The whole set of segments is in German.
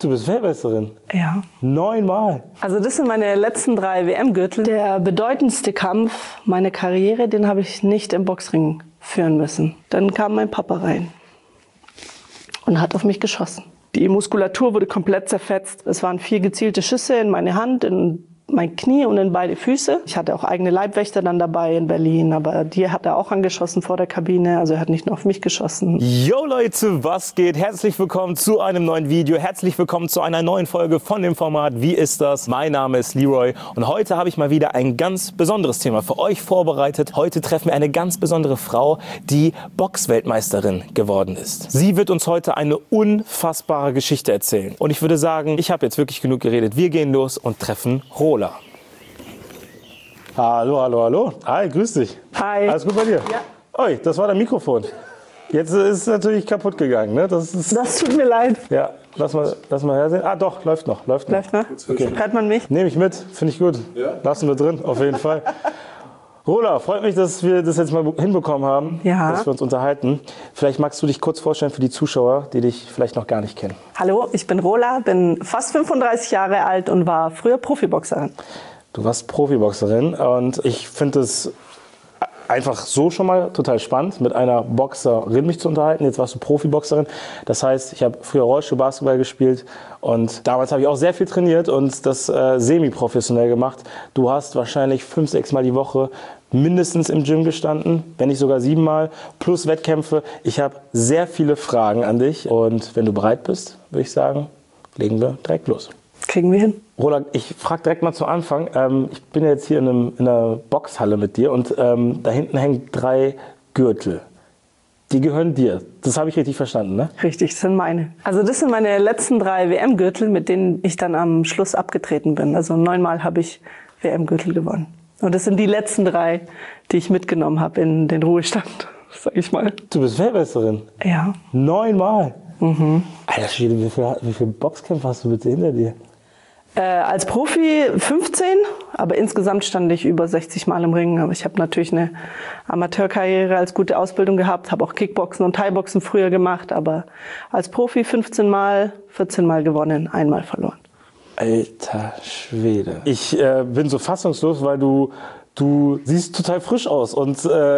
Du bist Weltmeisterin? Ja. 9-mal. Also das sind meine letzten 3 WM-Gürtel. Der bedeutendste Kampf meiner Karriere, den habe ich nicht im Boxring führen müssen. Dann kam mein Papa rein und hat auf mich geschossen. Die Muskulatur wurde komplett zerfetzt. Es waren 4 gezielte Schüsse in meine Hand, in mein Knie und in beide Füße. Ich hatte auch eigene Leibwächter dann dabei in Berlin, aber die hat er auch angeschossen vor der Kabine. Also er hat nicht nur auf mich geschossen. Yo Leute, was geht? Herzlich willkommen zu einem neuen Video. Herzlich willkommen zu einer neuen Folge von dem Format Wie ist das? Mein Name ist Leroy und heute habe ich mal wieder ein ganz besonderes Thema für euch vorbereitet. Heute treffen wir eine ganz besondere Frau, die Boxweltmeisterin geworden ist. Sie wird uns heute eine unfassbare Geschichte erzählen. Und ich würde sagen, ich habe jetzt wirklich genug geredet. Wir gehen los und treffen Rola. Hallo, hallo, hallo. Hi, grüß dich. Hi. Alles gut bei dir? Ja. Oi, das war dein Mikrofon. Jetzt ist es natürlich kaputt gegangen, ne? Das tut mir leid. Ja, lass mal hersehen. Ah doch, läuft noch. Läuft noch? Okay. Hört man mich? Nehme ich mit, finde ich gut. Ja. Lassen wir drin, auf jeden Fall. Rola, freut mich, dass wir das jetzt mal hinbekommen haben, Ja. dass wir uns unterhalten. Vielleicht magst du dich kurz vorstellen für die Zuschauer, die dich vielleicht noch gar nicht kennen. Hallo, ich bin Rola, bin fast 35 Jahre alt und war früher Profiboxerin. Du warst Profiboxerin und ich finde es einfach so schon mal total spannend, mit einer Boxerin mich zu unterhalten. Jetzt warst du Profiboxerin. Das heißt, ich habe früher Rollstuhlbasketball gespielt und damals habe ich auch sehr viel trainiert und das semi-professionell gemacht. Du hast wahrscheinlich 5, 6 Mal die Woche mindestens im Gym gestanden, wenn nicht sogar 7 Mal, plus Wettkämpfe. Ich habe sehr viele Fragen an dich und wenn du bereit bist, würde ich sagen, legen wir direkt los. Kriegen wir hin. Roland, ich frage direkt mal zu Anfang. Ich bin jetzt hier in einer Boxhalle mit dir und da hinten hängen 3 Gürtel. Die gehören dir. Das habe ich richtig verstanden, ne? Richtig, das sind meine. Also das sind meine letzten 3 WM-Gürtel, mit denen ich dann am Schluss abgetreten bin. Also 9-mal habe ich WM-Gürtel gewonnen. Und das sind die letzten 3, die ich mitgenommen habe in den Ruhestand, sag ich mal. Du bist Weltmeisterin? Ja. 9-mal? Alter Schwede, wie viele Boxkämpfe hast du bitte hinter dir? Als Profi 15, aber insgesamt stand ich über 60 Mal im Ring. Aber ich habe natürlich eine Amateurkarriere als gute Ausbildung gehabt, habe auch Kickboxen und Thai-Boxen früher gemacht, aber als Profi 15 Mal, 14 Mal gewonnen, 1-mal verloren. Alter Schwede. Ich bin so fassungslos, weil du siehst total frisch aus und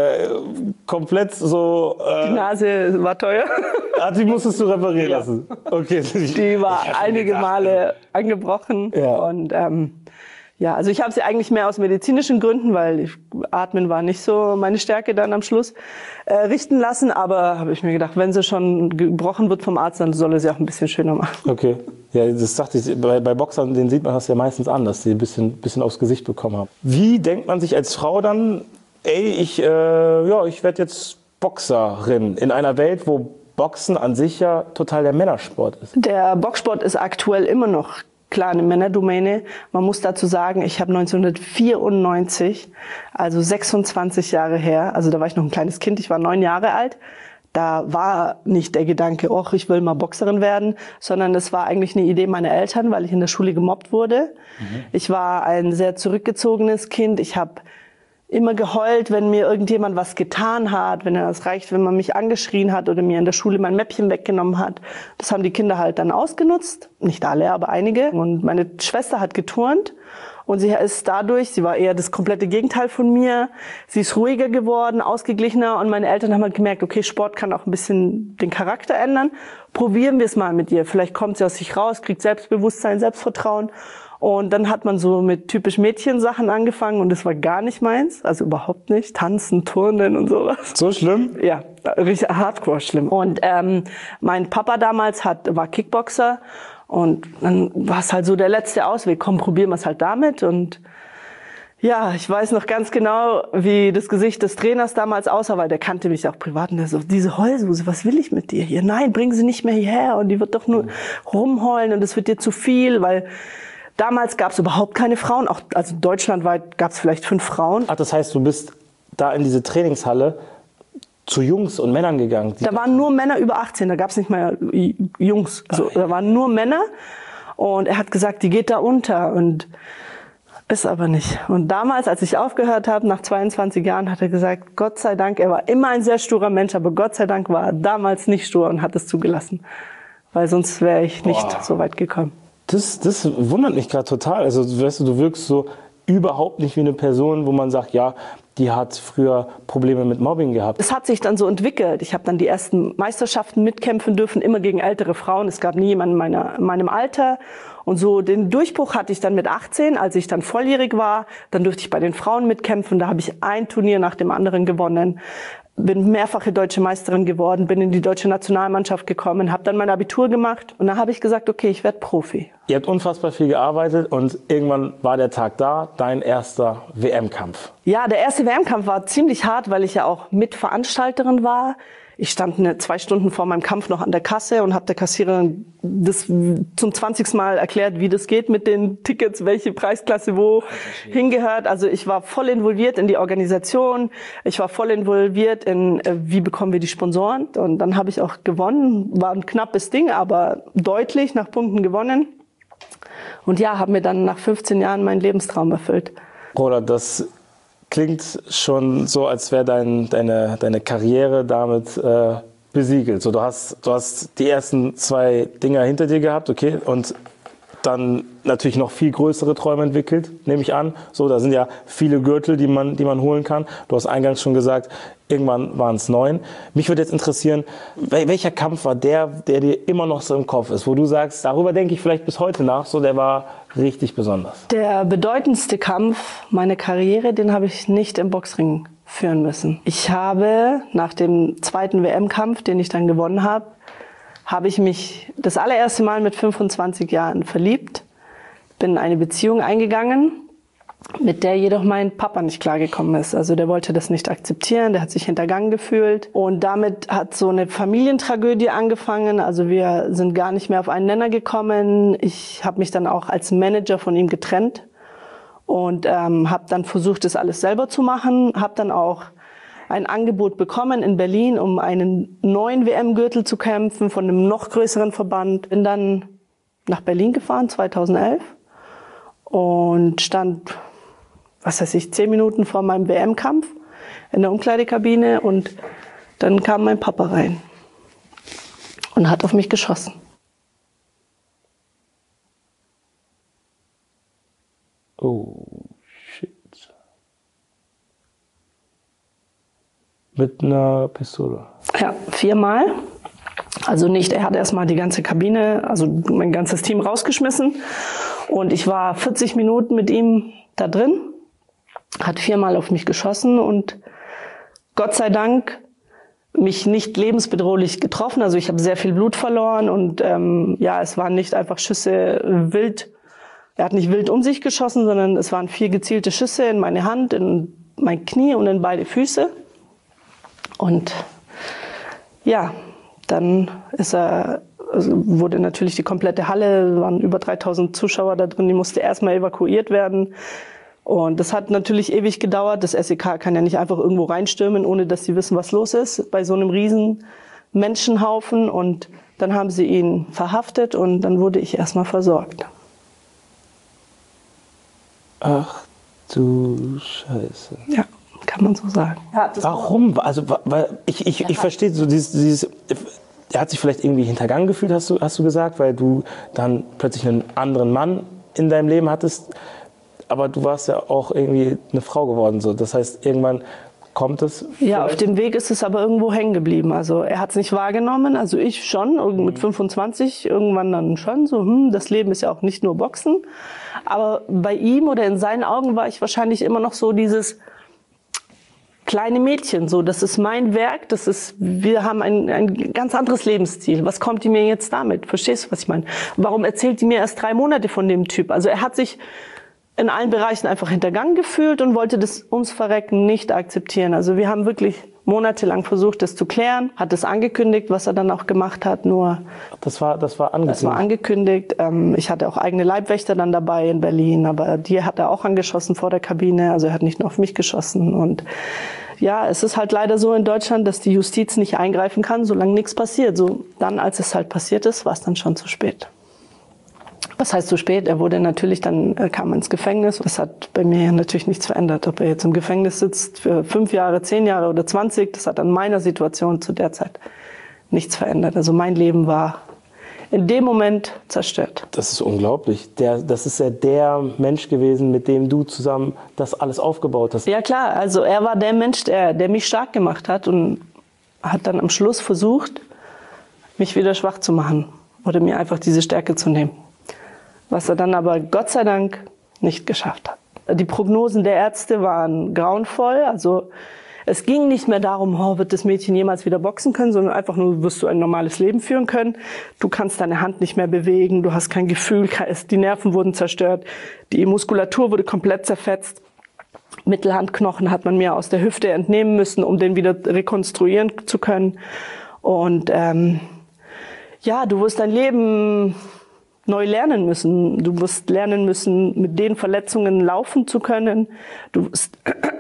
komplett so... Die Nase war teuer. Ah, die musstest du reparieren lassen? Okay. Die war einige Male angebrochen. Ja. Und ja, also ich habe sie eigentlich mehr aus medizinischen Gründen, weil Atmen war nicht so meine Stärke dann am Schluss, richten lassen. Aber habe ich mir gedacht, wenn sie schon gebrochen wird vom Arzt, dann soll er sie auch ein bisschen schöner machen. Okay. Ja, das dachte ich, bei Boxern, denen sieht man das ja meistens an, dass die ein bisschen aufs Gesicht bekommen haben. Wie denkt man sich als Frau dann, ey, ich werde jetzt Boxerin in einer Welt, wo Boxen an sich ja total der Männersport ist? Der Boxsport ist aktuell immer noch klar eine Männerdomäne. Man muss dazu sagen, ich habe 1994, also 26 Jahre her, also da war ich noch ein kleines Kind, ich war 9 Jahre alt. Da war nicht der Gedanke, oh, ich will mal Boxerin werden, sondern es war eigentlich eine Idee meiner Eltern, weil ich in der Schule gemobbt wurde. Ich war ein sehr zurückgezogenes Kind. Ich habe immer geheult, wenn mir irgendjemand was getan hat, wenn es reicht, wenn man mich angeschrien hat oder mir in der Schule mein Mäppchen weggenommen hat. Das haben die Kinder halt dann ausgenutzt. Nicht alle, aber einige. Und meine Schwester hat geturnt. Und sie war eher das komplette Gegenteil von mir. Sie ist ruhiger geworden, ausgeglichener. Und meine Eltern haben halt gemerkt, okay, Sport kann auch ein bisschen den Charakter ändern. Probieren wir es mal mit ihr. Vielleicht kommt sie aus sich raus, kriegt Selbstbewusstsein, Selbstvertrauen. Und dann hat man so mit typisch Mädchensachen angefangen und das war gar nicht meins, also überhaupt nicht. Tanzen, Turnen und sowas. So schlimm? Ja, richtig hardcore schlimm. Und mein Papa damals war Kickboxer und dann war es halt so der letzte Ausweg. Komm, probieren wir es halt damit. Und ja, ich weiß noch ganz genau, wie das Gesicht des Trainers damals aussah, weil der kannte mich auch privat und der so, diese Heulsuse, was will ich mit dir hier? Nein, bring sie nicht mehr hierher und die wird doch nur rumheulen und es wird dir zu viel, weil damals gab es überhaupt keine Frauen, auch also deutschlandweit gab es vielleicht 5 Frauen. Ach, das heißt, du bist da in diese Trainingshalle zu Jungs und Männern gegangen? Da waren nur Männer über 18, da gab es nicht mal Jungs. Also, da waren nur Männer und er hat gesagt, die geht da unter und ist aber nicht. Und damals, als ich aufgehört habe, nach 22 Jahren, hat er gesagt, Gott sei Dank, er war immer ein sehr sturer Mensch, aber Gott sei Dank war er damals nicht stur und hat es zugelassen. weil sonst wäre ich nicht so weit gekommen. Das wundert mich gerade total. Also weißt du wirkst so überhaupt nicht wie eine Person, wo man sagt, ja, die hat früher Probleme mit Mobbing gehabt. Es hat sich dann so entwickelt. Ich habe dann die ersten Meisterschaften mitkämpfen dürfen, immer gegen ältere Frauen. Es gab nie jemanden in meinem Alter. Und so den Durchbruch hatte ich dann mit 18, als ich dann volljährig war. Dann durfte ich bei den Frauen mitkämpfen. Da habe ich ein Turnier nach dem anderen gewonnen. Bin mehrfache deutsche Meisterin geworden, bin in die deutsche Nationalmannschaft gekommen, habe dann mein Abitur gemacht und dann habe ich gesagt, okay, ich werde Profi. Ihr habt unfassbar viel gearbeitet und irgendwann war der Tag da, dein erster WM-Kampf. Ja, der erste WM-Kampf war ziemlich hart, weil ich ja auch Mitveranstalterin war. Ich stand 2 Stunden vor meinem Kampf noch an der Kasse und habe der Kassiererin das zum 20. Mal erklärt, wie das geht mit den Tickets, welche Preisklasse wo hingehört. Also ich war voll involviert in die Organisation. Ich war voll involviert in, wie bekommen wir die Sponsoren. Und dann habe ich auch gewonnen. War ein knappes Ding, aber deutlich nach Punkten gewonnen. Und ja, habe mir dann nach 15 Jahren meinen Lebenstraum erfüllt. Roland, das klingt schon so, als wäre deine Karriere damit besiegelt. So, du hast die ersten 2 Dinger hinter dir gehabt, okay, und dann natürlich noch viel größere Träume entwickelt, nehme ich an. So, da sind ja viele Gürtel, die man holen kann. Du hast eingangs schon gesagt, irgendwann waren es 9. Mich würde jetzt interessieren, welcher Kampf war der dir immer noch so im Kopf ist, wo du sagst, darüber denke ich vielleicht bis heute nach, so der war richtig besonders. Der bedeutendste Kampf meiner Karriere, den habe ich nicht im Boxring führen müssen. Ich habe nach dem 2. WM-Kampf, den ich dann gewonnen habe ich mich das allererste Mal mit 25 Jahren verliebt, bin in eine Beziehung eingegangen, mit der jedoch mein Papa nicht klargekommen ist. Also der wollte das nicht akzeptieren, der hat sich hintergangen gefühlt. Und damit hat so eine Familientragödie angefangen. Also wir sind gar nicht mehr auf einen Nenner gekommen. Ich habe mich dann auch als Manager von ihm getrennt und habe dann versucht, das alles selber zu machen. Habe dann auch ein Angebot bekommen in Berlin, um einen neuen WM-Gürtel zu kämpfen von einem noch größeren Verband. Bin dann nach Berlin gefahren, 2011, und stand, 10 Minuten vor meinem WM-Kampf in der Umkleidekabine, und dann kam mein Papa rein und hat auf mich geschossen. Oh, shit. Mit einer Pistole? Ja, 4-mal. Also nicht, er hat erstmal die ganze Kabine, also mein ganzes Team rausgeschmissen. Und ich war 40 Minuten mit ihm da drin, hat 4-mal auf mich geschossen und Gott sei Dank mich nicht lebensbedrohlich getroffen. Also ich habe sehr viel Blut verloren und es waren nicht einfach Schüsse wild. Er hat nicht wild um sich geschossen, sondern es waren 4 gezielte Schüsse in meine Hand, in mein Knie und in beide Füße. Und ja, dann wurde natürlich die komplette Halle, waren über 3000 Zuschauer da drin, die musste erstmal evakuiert werden. Und das hat natürlich ewig gedauert. Das SEK kann ja nicht einfach irgendwo reinstürmen, ohne dass sie wissen, was los ist, bei so einem riesen Menschenhaufen. Und dann haben sie ihn verhaftet und dann wurde ich erstmal versorgt. Ach du Scheiße. Ja, kann man so sagen. Ja, warum? Also, weil ich verstehe so dieses er hat sich vielleicht irgendwie hintergangen gefühlt, hast du gesagt, weil du dann plötzlich einen anderen Mann in deinem Leben hattest. Aber du warst ja auch irgendwie eine Frau geworden. So. Das heißt, irgendwann kommt es. Ja, auf dem Weg ist es aber irgendwo hängen geblieben. Also er hat es nicht wahrgenommen, also ich schon, mit 25 irgendwann dann schon so, das Leben ist ja auch nicht nur Boxen. Aber bei ihm oder in seinen Augen war ich wahrscheinlich immer noch so dieses kleine Mädchen, so, das ist mein Werk, wir haben ein ganz anderes Lebensziel. Was kommt die mir jetzt damit? Verstehst du, was ich meine? Warum erzählt die mir erst 3 Monate von dem Typ? Also er hat sich in allen Bereichen einfach hintergangen gefühlt und wollte das ums Verrecken nicht akzeptieren. Also wir haben wirklich monatelang versucht, das zu klären, hat es angekündigt, was er dann auch gemacht hat, nur... Das war angekündigt? Das war angekündigt. Ich hatte auch eigene Leibwächter dann dabei in Berlin, aber die hat er auch angeschossen vor der Kabine, also er hat nicht nur auf mich geschossen. Und ja, es ist halt leider so in Deutschland, dass die Justiz nicht eingreifen kann, solange nichts passiert. So, dann, als es halt passiert ist, war es dann schon zu spät. Was heißt zu spät? Er wurde natürlich dann, kam ins Gefängnis. Das hat bei mir natürlich nichts verändert. Ob er jetzt im Gefängnis sitzt für 5 Jahre, 10 Jahre oder 20, das hat an meiner Situation zu der Zeit nichts verändert. Also mein Leben war in dem Moment zerstört. Das ist unglaublich. Das ist ja der Mensch gewesen, mit dem du zusammen das alles aufgebaut hast. Ja klar, also er war der Mensch, der mich stark gemacht hat und hat dann am Schluss versucht, mich wieder schwach zu machen oder mir einfach diese Stärke zu nehmen. Was er dann aber Gott sei Dank nicht geschafft hat. Die Prognosen der Ärzte waren grauenvoll. Also es ging nicht mehr darum, wird das Mädchen jemals wieder boxen können, sondern einfach nur, wirst du ein normales Leben führen können. Du kannst deine Hand nicht mehr bewegen, du hast kein Gefühl, die Nerven wurden zerstört, die Muskulatur wurde komplett zerfetzt. Mittelhandknochen hat man mir aus der Hüfte entnehmen müssen, um den wieder rekonstruieren zu können. Und ja, du wirst dein Leben neu lernen müssen. Du wirst lernen müssen, mit den Verletzungen laufen zu können. Du wirst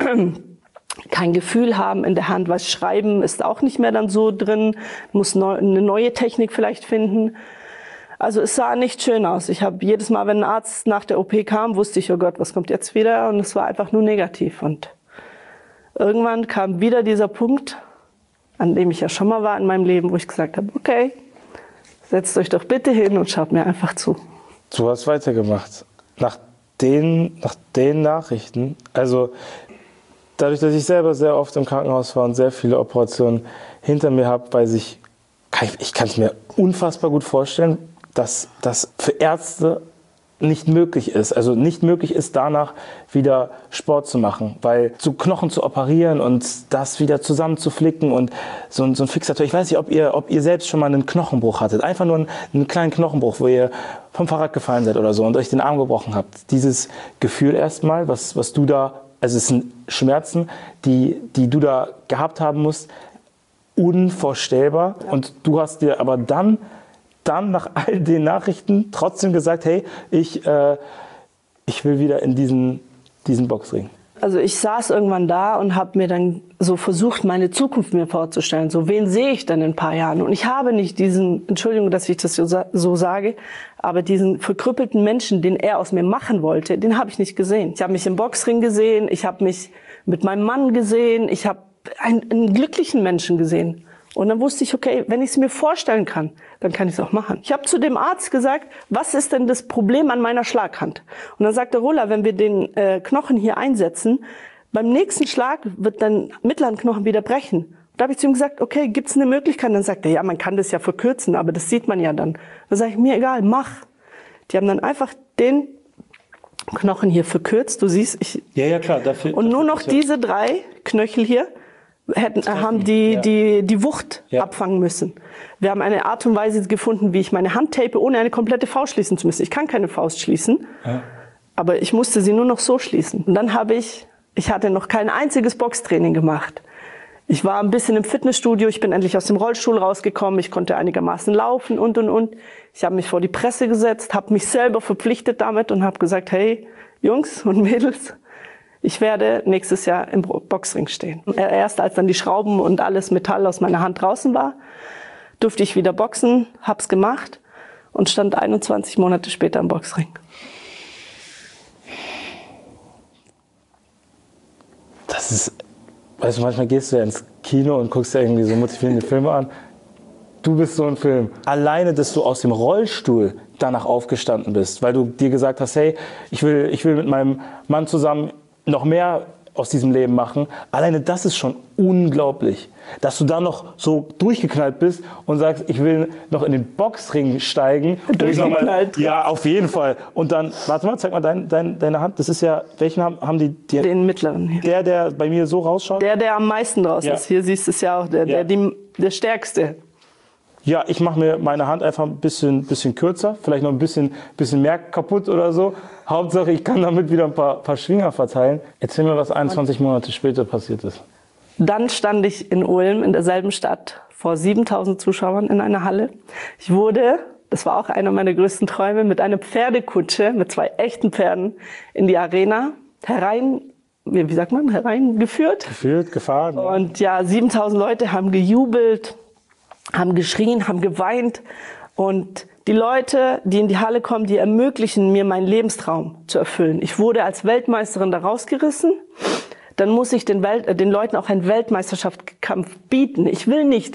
kein Gefühl haben in der Hand, was Schreiben ist auch nicht mehr dann so drin. Du musst eine neue Technik vielleicht finden. Also es sah nicht schön aus. Ich habe jedes Mal, wenn ein Arzt nach der OP kam, wusste ich, oh Gott, was kommt jetzt wieder? Und es war einfach nur negativ. Und irgendwann kam wieder dieser Punkt, an dem ich ja schon mal war in meinem Leben, wo ich gesagt habe, okay, setzt euch doch bitte hin und schaut mir einfach zu. Du hast weitergemacht. Nach den Nachrichten, also dadurch, dass ich selber sehr oft im Krankenhaus war und sehr viele Operationen hinter mir habe, ich kann es mir unfassbar gut vorstellen, dass das für Ärzte nicht möglich ist. Also nicht möglich ist, danach wieder Sport zu machen. Weil so Knochen zu operieren und das wieder zusammenzuflicken und so ein Fixator. Ich weiß nicht, ob ihr selbst schon mal einen Knochenbruch hattet. Einfach nur einen kleinen Knochenbruch, wo ihr vom Fahrrad gefallen seid oder so und euch den Arm gebrochen habt. Dieses Gefühl erstmal, was du da, also es sind Schmerzen, die du da gehabt haben musst, unvorstellbar. Ja. Und du hast dir aber dann nach all den Nachrichten trotzdem gesagt, hey, ich will wieder in diesen Boxring. Also ich saß irgendwann da und habe mir dann so versucht, meine Zukunft mir vorzustellen. So, wen sehe ich denn in ein paar Jahren? Und ich habe nicht diesen, Entschuldigung, dass ich das so sage, aber diesen verkrüppelten Menschen, den er aus mir machen wollte, den habe ich nicht gesehen. Ich habe mich im Boxring gesehen, ich habe mich mit meinem Mann gesehen, ich habe einen glücklichen Menschen gesehen. Und dann wusste ich, okay, wenn ich es mir vorstellen kann, dann kann ich es auch machen. Ich habe zu dem Arzt gesagt, was ist denn das Problem an meiner Schlaghand? Und dann sagte Rolla, wenn wir den Knochen hier einsetzen, beim nächsten Schlag wird dein Mittelhandknochen wieder brechen. Da habe ich zu ihm gesagt, okay, gibt es eine Möglichkeit? Dann sagt er, ja, man kann das ja verkürzen, aber das sieht man ja dann. Dann sage ich, mir egal, mach. Die haben dann einfach den Knochen hier verkürzt. Du siehst, ja, klar. Und nur noch diese 3 Knöchel hier haben die Wucht abfangen müssen. Wir haben eine Art und Weise gefunden, wie ich meine Hand tape, ohne eine komplette Faust schließen zu müssen. Ich kann keine Faust schließen, aber ich musste sie nur noch so schließen. Und dann ich hatte noch kein einziges Boxtraining gemacht. Ich war ein bisschen im Fitnessstudio, ich bin endlich aus dem Rollstuhl rausgekommen, ich konnte einigermaßen laufen und. Ich habe mich vor die Presse gesetzt, habe mich selber verpflichtet damit und habe gesagt, hey, Jungs und Mädels, ich werde nächstes Jahr im Boxring stehen. Erst als dann die Schrauben und alles Metall aus meiner Hand draußen war, durfte ich wieder boxen, hab's gemacht und stand 21 Monate später im Boxring. Das ist, weißt du, manchmal gehst du ja ins Kino und guckst dir irgendwie so motivierende Filme an. Du bist so ein Film. Alleine, dass du aus dem Rollstuhl danach aufgestanden bist, weil du dir gesagt hast, hey, ich will mit meinem Mann zusammen noch mehr aus diesem Leben machen. Alleine das ist schon unglaublich. Dass du da noch so durchgeknallt bist und sagst, ich will noch in den Boxring steigen. Durchgeknallt? Ja, auf jeden Fall. Und dann, warte mal, zeig mal deine Hand. Das ist ja, welchen haben die? Den mittleren hier. Der bei mir so rausschaut? Der am meisten raus ist. Hier siehst du es ja auch, der stärkste. Ja, ich mache mir meine Hand einfach ein bisschen kürzer, vielleicht noch ein bisschen mehr kaputt oder so. Hauptsache, ich kann damit wieder ein paar Schwinger verteilen. Erzähl mir, was 21 Monate später passiert ist. Dann stand ich in Ulm, in derselben Stadt, vor 7.000 Zuschauern in einer Halle. Ich wurde, das war auch einer meiner größten Träume, mit einer Pferdekutsche, mit 2 echten Pferden, in die Arena hereingeführt. Gefahren. Und ja, 7.000 Leute haben gejubelt, haben geschrien, haben geweint. Und die Leute, die in die Halle kommen, die ermöglichen mir, meinen Lebenstraum zu erfüllen. Ich wurde als Weltmeisterin da rausgerissen. Dann muss ich den Leuten auch einen Weltmeisterschaftskampf bieten. Ich will nicht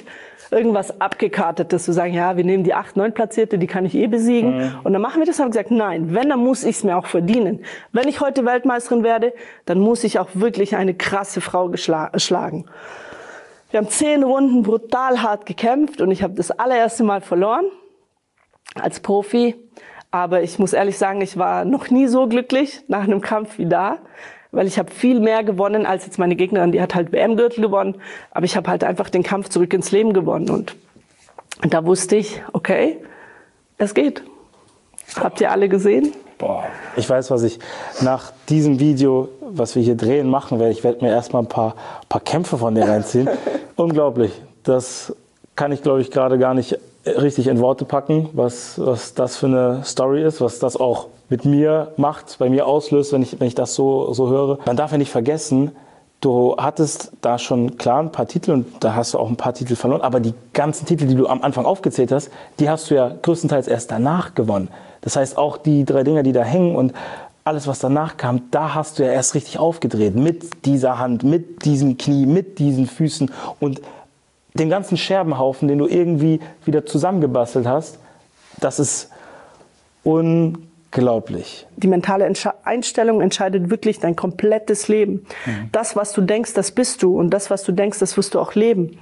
irgendwas Abgekartetes zu sagen, ja, wir nehmen die 8, 9 Platzierte, die kann ich eh besiegen. Und dann machen wir das, haben gesagt, nein, wenn, dann muss ich es mir auch verdienen. Wenn ich heute Weltmeisterin werde, dann muss ich auch wirklich eine krasse Frau schlagen. Wir haben 10 Runden brutal hart gekämpft und ich habe das allererste Mal verloren als Profi. Aber ich muss ehrlich sagen, ich war noch nie so glücklich nach einem Kampf wie da, weil ich habe viel mehr gewonnen als jetzt meine Gegnerin. Die hat halt WM-Gürtel gewonnen, aber ich habe halt einfach den Kampf zurück ins Leben gewonnen. Und da wusste ich, okay, es geht. Habt ihr alle gesehen? Boah. Ich weiß, was ich nach diesem Video, was wir hier drehen, machen werde. Ich werde mir erstmal ein paar Kämpfe von dir reinziehen. Unglaublich. Das kann ich, glaube ich, gerade gar nicht richtig in Worte packen, was das für eine Story ist, was das auch mit mir macht, bei mir auslöst, wenn ich das so höre. Man darf ja nicht vergessen, du hattest da schon klar ein paar Titel und da hast du auch ein paar Titel verloren, aber die ganzen Titel, die du am Anfang aufgezählt hast, die hast du ja größtenteils erst danach gewonnen. Das heißt, auch die 3 Dinger, die da hängen und alles, was danach kam, da hast du ja erst richtig aufgedreht. Mit dieser Hand, mit diesem Knie, mit diesen Füßen und dem ganzen Scherbenhaufen, den du irgendwie wieder zusammengebastelt hast. Das ist unglaublich. Die mentale Einstellung entscheidet wirklich dein komplettes Leben. Das, was du denkst, das bist du. Und das, was du denkst, das wirst du auch leben.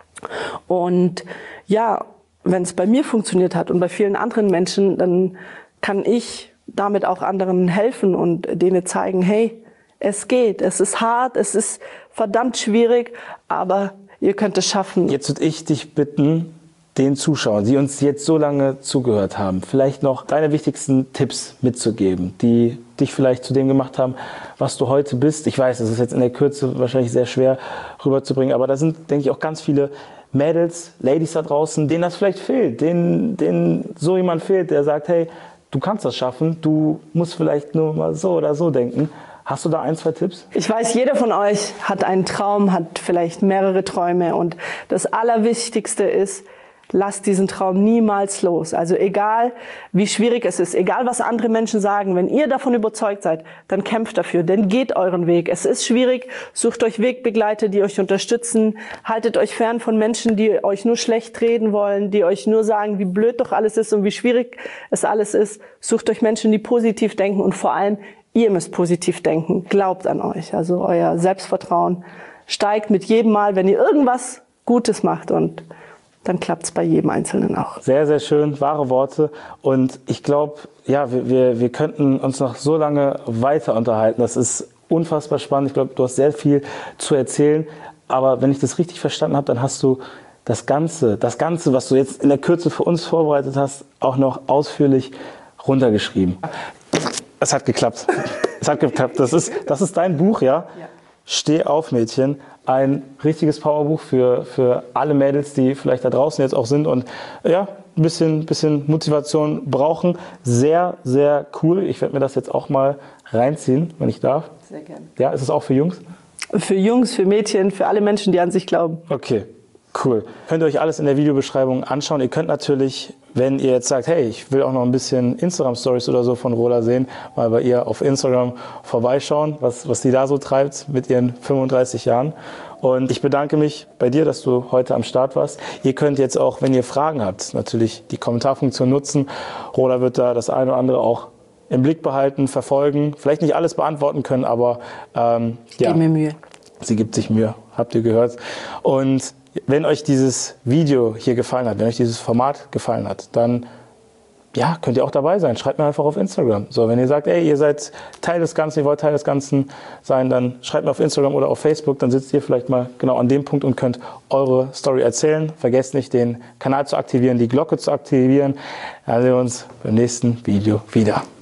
Und ja, wenn es bei mir funktioniert hat und bei vielen anderen Menschen, dann kann ich damit auch anderen helfen und denen zeigen, hey, es geht, es ist hart, es ist verdammt schwierig, aber ihr könnt es schaffen. Jetzt würde ich dich bitten, den Zuschauern, die uns jetzt so lange zugehört haben, vielleicht noch deine wichtigsten Tipps mitzugeben, die dich vielleicht zu dem gemacht haben, was du heute bist. Ich weiß, das ist jetzt in der Kürze wahrscheinlich sehr schwer rüberzubringen, aber da sind, denke ich, auch ganz viele Mädels, Ladies da draußen, denen das vielleicht fehlt, denen so jemand fehlt, der sagt, hey, du kannst das schaffen, du musst vielleicht nur mal so oder so denken. Hast du da 1, 2 Tipps? Ich weiß, jeder von euch hat einen Traum, hat vielleicht mehrere Träume und das Allerwichtigste ist, lasst diesen Traum niemals los. Also egal, wie schwierig es ist, egal, was andere Menschen sagen, wenn ihr davon überzeugt seid, dann kämpft dafür, dann geht euren Weg. Es ist schwierig, sucht euch Wegbegleiter, die euch unterstützen, haltet euch fern von Menschen, die euch nur schlecht reden wollen, die euch nur sagen, wie blöd doch alles ist und wie schwierig es alles ist. Sucht euch Menschen, die positiv denken und vor allem, ihr müsst positiv denken. Glaubt an euch. Also euer Selbstvertrauen steigt mit jedem Mal, wenn ihr irgendwas Gutes macht und dann klappt es bei jedem Einzelnen auch. Sehr, sehr schön, wahre Worte. Und ich glaube, ja, wir könnten uns noch so lange weiter unterhalten. Das ist unfassbar spannend. Ich glaube, du hast sehr viel zu erzählen. Aber wenn ich das richtig verstanden habe, dann hast du das Ganze, was du jetzt in der Kürze für uns vorbereitet hast, auch noch ausführlich runtergeschrieben. Es hat geklappt. Es hat geklappt. Das ist dein Buch, ja? Ja. Steh auf, Mädchen. Ein richtiges Powerbuch für alle Mädels, die vielleicht da draußen jetzt auch sind und ja, ein bisschen Motivation brauchen. Sehr, sehr cool. Ich werde mir das jetzt auch mal reinziehen, wenn ich darf. Sehr gerne. Ja, ist es auch für Jungs? Für Jungs, für Mädchen, für alle Menschen, die an sich glauben. Okay. Cool. Könnt ihr euch alles in der Videobeschreibung anschauen. Ihr könnt natürlich, wenn ihr jetzt sagt, hey, ich will auch noch ein bisschen Instagram-Stories oder so von Rola sehen, mal bei ihr auf Instagram vorbeischauen, was die da so treibt mit ihren 35 Jahren. Und ich bedanke mich bei dir, dass du heute am Start warst. Ihr könnt jetzt auch, wenn ihr Fragen habt, natürlich die Kommentarfunktion nutzen. Rola wird da das eine oder andere auch im Blick behalten, verfolgen. Vielleicht nicht alles beantworten können, aber ja. Gib mir Mühe. Sie gibt sich Mühe, habt ihr gehört. Und wenn euch dieses Video hier gefallen hat, wenn euch dieses Format gefallen hat, dann ja, könnt ihr auch dabei sein. Schreibt mir einfach auf Instagram. So, wenn ihr sagt, ey, ihr seid Teil des Ganzen, ihr wollt Teil des Ganzen sein, dann schreibt mir auf Instagram oder auf Facebook. Dann sitzt ihr vielleicht mal genau an dem Punkt und könnt eure Story erzählen. Vergesst nicht, den Kanal zu aktivieren, die Glocke zu aktivieren. Dann sehen wir uns beim nächsten Video wieder.